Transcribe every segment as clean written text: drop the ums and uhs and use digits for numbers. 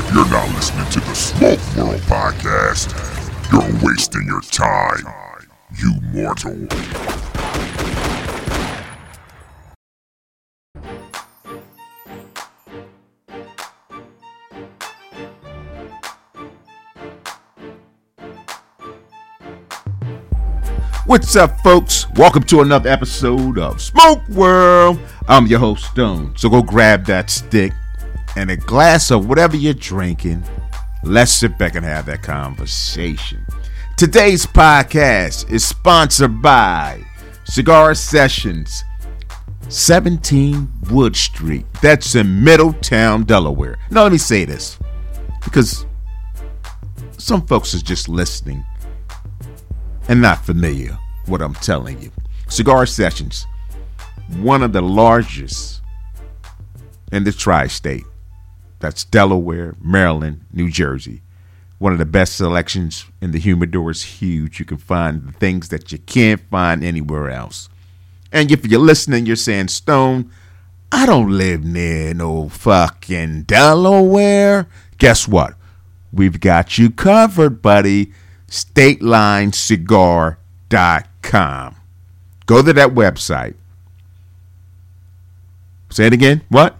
If you're not listening to the Smoke World podcast, you're wasting your time, you mortal. What's up, folks? Welcome to another episode of Smoke World. I'm your host, Stone. So go grab that stick and a glass of whatever you're drinking. Let's sit back and have that conversation. Today's podcast is sponsored by Cigar Sessions, 17 Wood Street. That's in Middletown, Delaware. Now, let me say this, because some folks are just listening and not familiar with what I'm telling you. Cigar Sessions, one of the largest in the tri-state. That's Delaware, Maryland, New Jersey. One of the best selections in the humidor is huge. You can find the things that you can't find anywhere else. And if you're listening, you're saying, Stone, I don't live near no fucking Delaware. Guess what? We've got you covered, buddy. StatelineCigar.com. Go to that website. Say it again. What?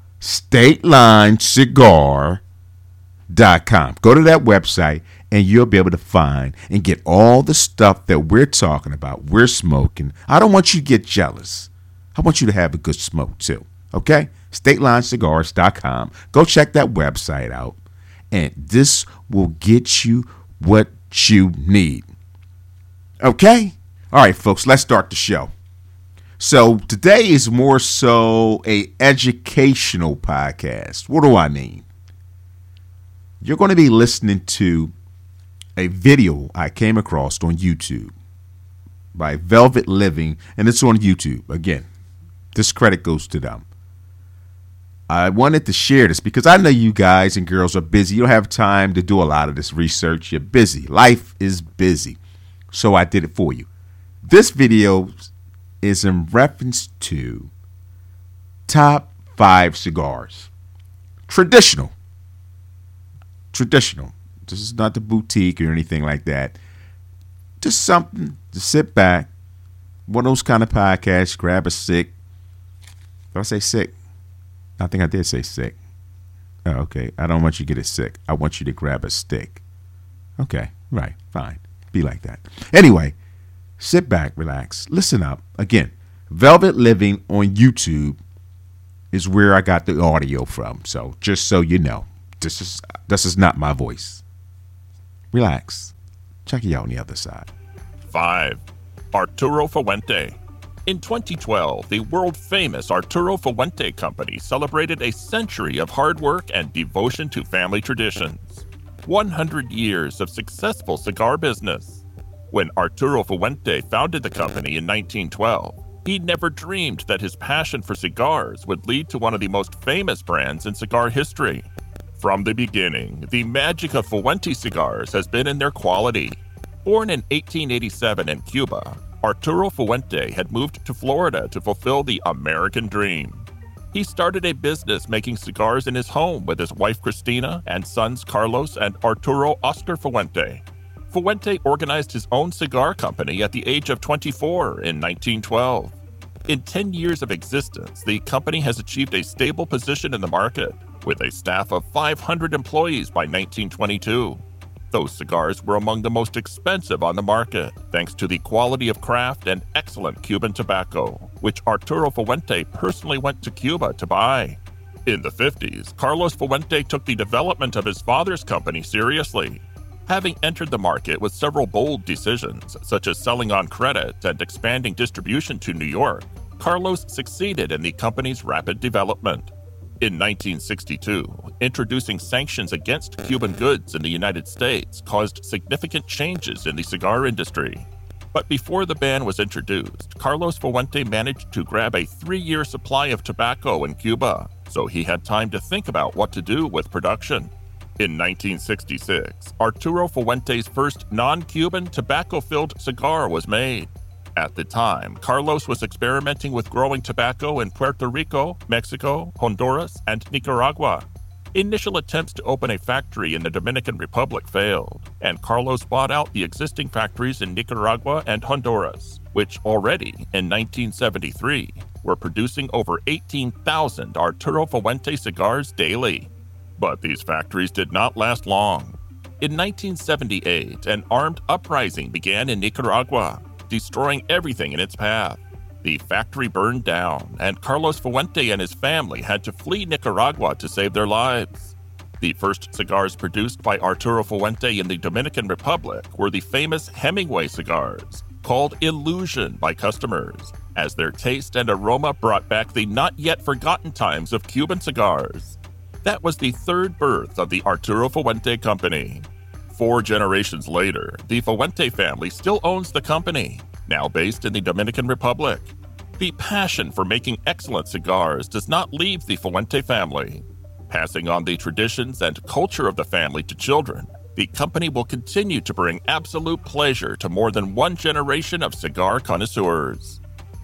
StatelineCigar.com. Go to that website and you'll be able to find and get all the stuff that we're talking about. We're smoking. I don't want you to get jealous. I want you to have a good smoke too. Okay? StatelineCigars.com. Go check that website out. And this will get you what you need. Okay? All right, folks, let's start the show. So today is more so a educational podcast. What do I mean? You're going to be listening to a video I came across on YouTube by Velvet Living, and it's on YouTube. Again, this credit goes to them. I wanted to share this because I know you guys and girls are busy. You don't have time to do a lot of this research. You're busy. Life is busy. So I did it for you. This video is in reference to top 5 cigars. Traditional. This is not the boutique or anything like that. Just something to sit back. One of those kind of podcasts. Grab a stick. Did I say sick? I think I did say sick. Oh, okay. I don't want you to get it sick. I want you to grab a stick. Okay. Right. Fine. Be like that. Anyway, sit back, relax, listen up. Again, Velvet Living on YouTube is where I got the audio from. So just so you know, this is not my voice. Relax. Check you out on the other side. 5. Arturo Fuente. In 2012, the world-famous Arturo Fuente Company celebrated a century of hard work and devotion to family traditions. 100 years of successful cigar business. When Arturo Fuente founded the company in 1912, he never dreamed that his passion for cigars would lead to one of the most famous brands in cigar history. From the beginning, the magic of Fuente cigars has been in their quality. Born in 1887 in Cuba, Arturo Fuente had moved to Florida to fulfill the American dream. He started a business making cigars in his home with his wife Cristina and sons Carlos and Arturo Oscar Fuente. Fuente organized his own cigar company at the age of 24 in 1912. In 10 years of existence, the company has achieved a stable position in the market, with a staff of 500 employees by 1922. Those cigars were among the most expensive on the market, thanks to the quality of craft and excellent Cuban tobacco, which Arturo Fuente personally went to Cuba to buy. In the 50s, Carlos Fuente took the development of his father's company seriously. Having entered the market with several bold decisions, such as selling on credit and expanding distribution to New York, Carlos succeeded in the company's rapid development. In 1962, introducing sanctions against Cuban goods in the United States caused significant changes in the cigar industry. But before the ban was introduced, Carlos Fuente managed to grab a 3-year supply of tobacco in Cuba, so he had time to think about what to do with production. In 1966, Arturo Fuente's first non-Cuban tobacco-filled cigar was made. At the time, Carlos was experimenting with growing tobacco in Puerto Rico, Mexico, Honduras, and Nicaragua. Initial attempts to open a factory in the Dominican Republic failed, and Carlos bought out the existing factories in Nicaragua and Honduras, which already, in 1973, were producing over 18,000 Arturo Fuente cigars daily. But these factories did not last long. In 1978, an armed uprising began in Nicaragua, destroying everything in its path. The factory burned down, and Carlos Fuente and his family had to flee Nicaragua to save their lives. The first cigars produced by Arturo Fuente in the Dominican Republic were the famous Hemingway cigars, called Illusion by customers, as their taste and aroma brought back the not-yet-forgotten times of Cuban cigars. That was the third birth of the Arturo Fuente Company. 4 generations later, the Fuente family still owns the company, now based in the Dominican Republic. The passion for making excellent cigars does not leave the Fuente family. Passing on the traditions and culture of the family to children, the company will continue to bring absolute pleasure to more than one generation of cigar connoisseurs.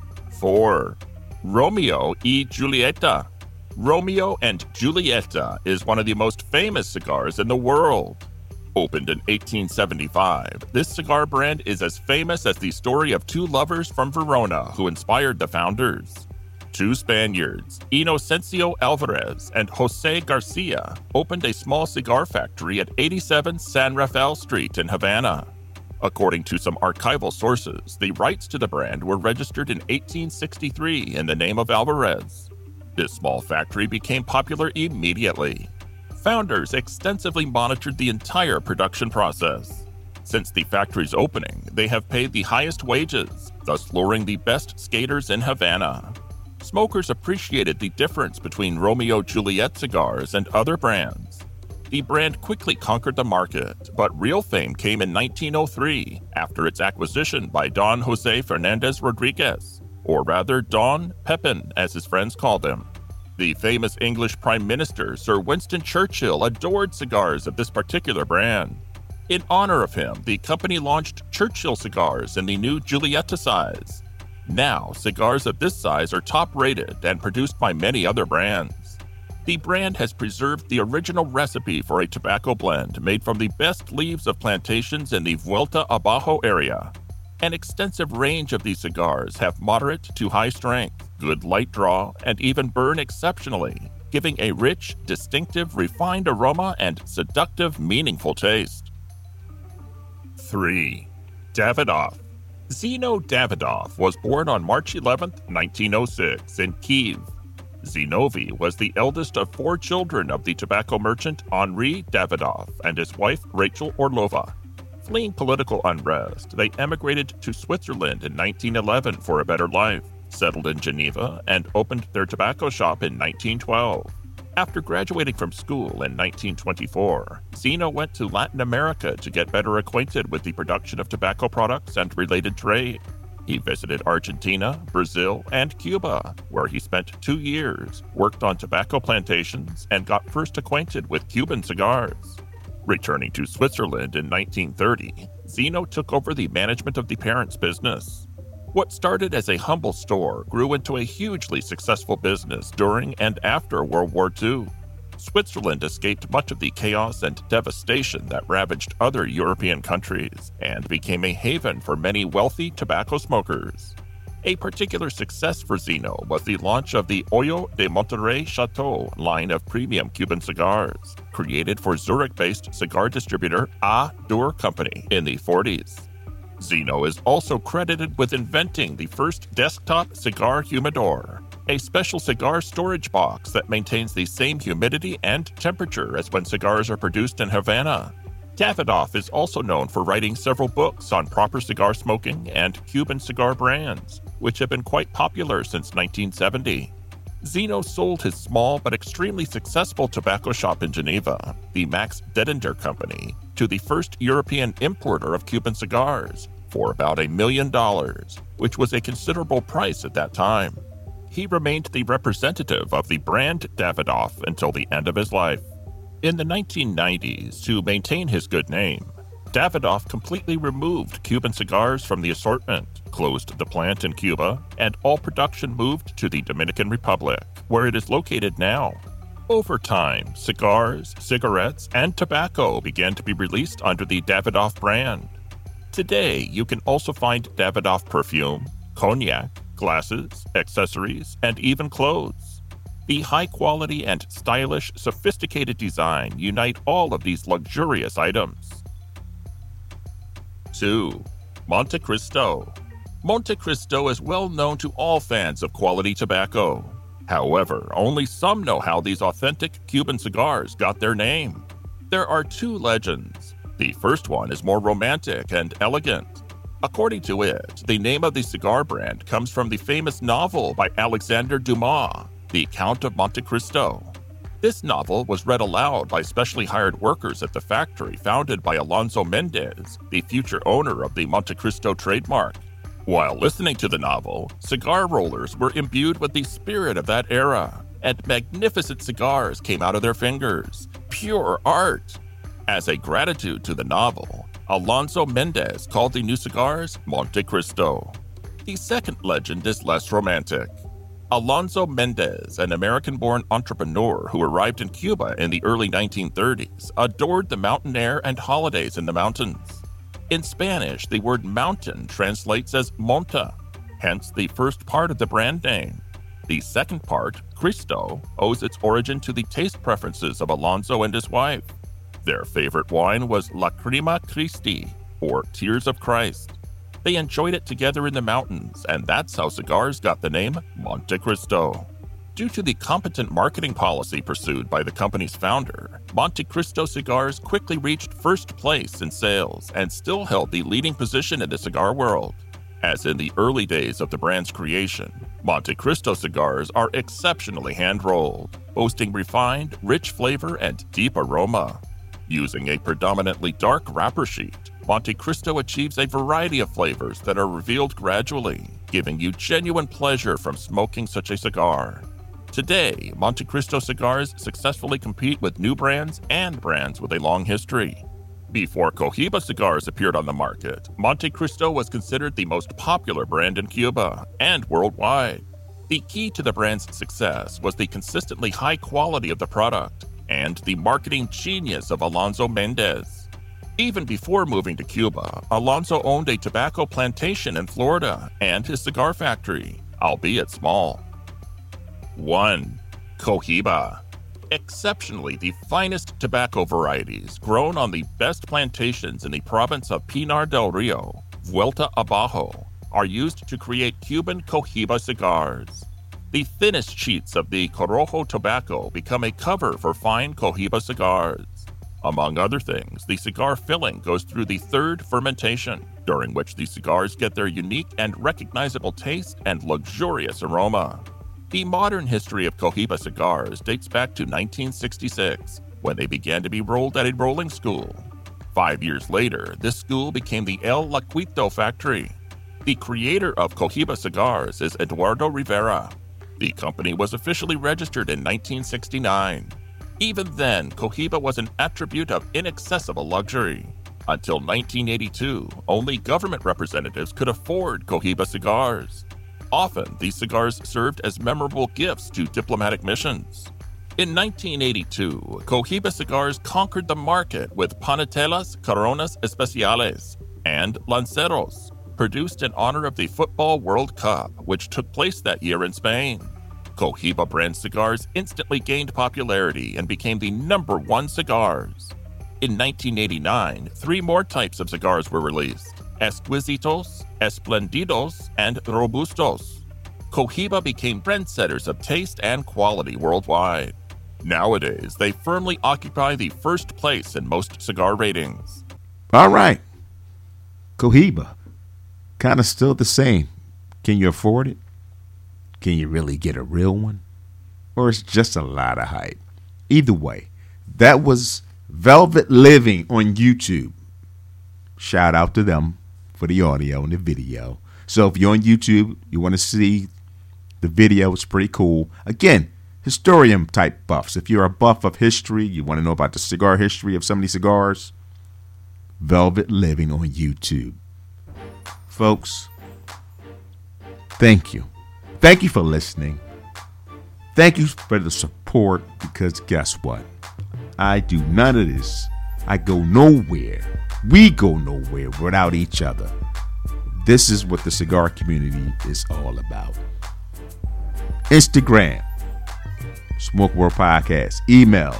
4. Romeo y Julieta. Romeo and Julieta is one of the most famous cigars in the world. Opened in 1875, this cigar brand is as famous as the story of 2 lovers from Verona who inspired the founders. 2 Spaniards, Inocencio Alvarez and Jose Garcia, opened a small cigar factory at 87 San Rafael Street in Havana. According to some archival sources, the rights to the brand were registered in 1863 in the name of Alvarez. This small factory became popular immediately. Founders extensively monitored the entire production process. Since the factory's opening, they have paid the highest wages, thus luring the best skaters in Havana. Smokers appreciated the difference between Romeo Juliet cigars and other brands. The brand quickly conquered the market, but real fame came in 1903 after its acquisition by Don Jose Fernandez Rodriguez, or rather Don Pepin as his friends called him. The famous English Prime Minister Sir Winston Churchill adored cigars of this particular brand. In honor of him, the company launched Churchill cigars in the new Julieta size. Now, cigars of this size are top-rated and produced by many other brands. The brand has preserved the original recipe for a tobacco blend made from the best leaves of plantations in the Vuelta Abajo area. An extensive range of these cigars have moderate to high strength, good light draw, and even burn exceptionally, giving a rich, distinctive, refined aroma and seductive, meaningful taste. 3. Davidoff. Zino Davidoff was born on March 11, 1906, in Kyiv. Zinovy was the eldest of 4 children of the tobacco merchant Henri Davidoff and his wife Rachel Orlova. Fleeing political unrest, they emigrated to Switzerland in 1911 for a better life, settled in Geneva, and opened their tobacco shop in 1912. After graduating from school in 1924, Zino went to Latin America to get better acquainted with the production of tobacco products and related trade. He visited Argentina, Brazil, and Cuba, where he spent 2 years, worked on tobacco plantations, and got first acquainted with Cuban cigars. Returning to Switzerland in 1930, Zino took over the management of the parents' business. What started as a humble store grew into a hugely successful business during and after World War II. Switzerland escaped much of the chaos and devastation that ravaged other European countries and became a haven for many wealthy tobacco smokers. A particular success for Zino was the launch of the Hoyo de Monterrey Chateau line of premium Cuban cigars, created for Zurich-based cigar distributor A. Dur Company in the 40s. Zino is also credited with inventing the first desktop cigar humidor, a special cigar storage box that maintains the same humidity and temperature as when cigars are produced in Havana. Davidoff is also known for writing several books on proper cigar smoking and Cuban cigar brands, which have been quite popular since 1970. Zino sold his small but extremely successful tobacco shop in Geneva, the Max Dedender Company, to the first European importer of Cuban cigars, for about $1 million, which was a considerable price at that time. He remained the representative of the brand Davidoff until the end of his life. In the 1990s, to maintain his good name, Davidoff completely removed Cuban cigars from the assortment, closed the plant in Cuba, and all production moved to the Dominican Republic, where it is located now. Over time, cigars, cigarettes, and tobacco began to be released under the Davidoff brand. Today, you can also find Davidoff perfume, cognac, glasses, accessories, and even clothes. The high quality and stylish, sophisticated design unite all of these luxurious items. 2. Monte Cristo. Monte Cristo is well known to all fans of quality tobacco. However, only some know how these authentic Cuban cigars got their name. There are two legends. The first one is more romantic and elegant. According to it, the name of the cigar brand comes from the famous novel by Alexander Dumas, The Count of Monte Cristo. This novel was read aloud by specially hired workers at the factory founded by Alonso Mendez, the future owner of the Monte Cristo trademark. While listening to the novel, cigar rollers were imbued with the spirit of that era, and magnificent cigars came out of their fingers. Pure art! As a gratitude to the novel, Alonso Mendez called the new cigars Monte Cristo. The second legend is less romantic. Alonso Mendez, an American-born entrepreneur who arrived in Cuba in the early 1930s, adored the mountain air and holidays in the mountains. In Spanish, the word mountain translates as monta, hence the first part of the brand name. The second part, Cristo, owes its origin to the taste preferences of Alonso and his wife. Their favorite wine was Lacrima Christi, or Tears of Christ. They enjoyed it together in the mountains, and that's how cigars got the name Monte Cristo. Due to the competent marketing policy pursued by the company's founder, Monte Cristo cigars quickly reached first place in sales and still held the leading position in the cigar world. As in the early days of the brand's creation, Monte Cristo cigars are exceptionally hand-rolled, boasting refined, rich flavor and deep aroma. Using a predominantly dark wrapper sheet, Monte Cristo achieves a variety of flavors that are revealed gradually, giving you genuine pleasure from smoking such a cigar. Today, Monte Cristo cigars successfully compete with new brands and brands with a long history. Before Cohiba cigars appeared on the market, Monte Cristo was considered the most popular brand in Cuba and worldwide. The key to the brand's success was the consistently high quality of the product and the marketing genius of Alonso Mendez. Even before moving to Cuba, Alonso owned a tobacco plantation in Florida and his cigar factory, albeit small. 1. Cohiba. Exceptionally, the finest tobacco varieties grown on the best plantations in the province of Pinar del Rio, Vuelta Abajo, are used to create Cuban Cohiba cigars. The thinnest sheets of the Corojo tobacco become a cover for fine Cohiba cigars. Among other things, the cigar filling goes through the third fermentation, during which the cigars get their unique and recognizable taste and luxurious aroma. The modern history of Cohiba cigars dates back to 1966, when they began to be rolled at a rolling school. 5 years later, this school became the El Laquito factory. The creator of Cohiba cigars is Eduardo Rivera. The company was officially registered in 1969. Even then, Cohiba was an attribute of inaccessible luxury. Until 1982, only government representatives could afford Cohiba cigars. Often, these cigars served as memorable gifts to diplomatic missions. In 1982, Cohiba cigars conquered the market with Panatelas Coronas Especiales and Lanceros, produced in honor of the Football World Cup, which took place that year in Spain. Cohiba brand cigars instantly gained popularity and became the #1 cigars. In 1989, 3 more types of cigars were released: Exquisitos, Esplendidos, and Robustos. Cohiba became trendsetters of taste and quality worldwide. Nowadays, they firmly occupy the first place in most cigar ratings. All right. Cohiba. Kind of still the same. Can you afford it? Can you really get a real one? Or it's just a lot of hype? Either way, that was Velvet Living on YouTube. Shout out to them for the audio and the video. So if you're on YouTube, you want to see the video, it's pretty cool. Again, historian type buffs. If you're a buff of history, you want to know about the cigar history of some of these cigars, Velvet Living on YouTube. Folks, thank you. Thank you for listening. Thank you for the support support, because guess what? I do none of this. I go nowhere. We go nowhere without each other. This is what the cigar community is all about. Instagram, Smoke World Podcast. Email,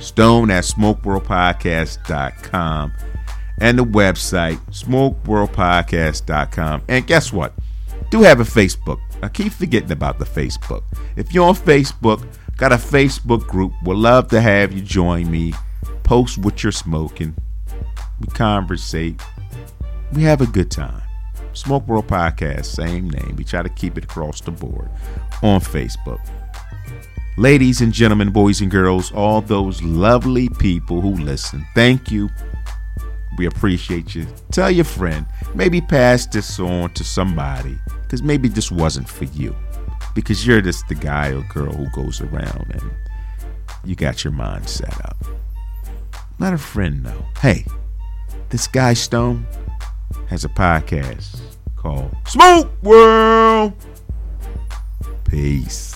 stone@smokeworldpodcast.com. And the website, smokeworldpodcast.com. And guess what? Do have a Facebook. I keep forgetting about the Facebook. If you're on Facebook, got a Facebook group. Would love to have you join me. Post what you're smoking. We conversate. We have a good time. Smoke World Podcast, same name. We try to keep it across the board on Facebook. Ladies and gentlemen, boys and girls, all those lovely people who listen, thank you. We appreciate you. Tell your friend. Maybe pass this on to somebody, because maybe this wasn't for you, because you're just the guy or girl who goes around and you got your mind set up. Let a friend know. Hey, this guy Stone has a podcast called Smoke World. Peace.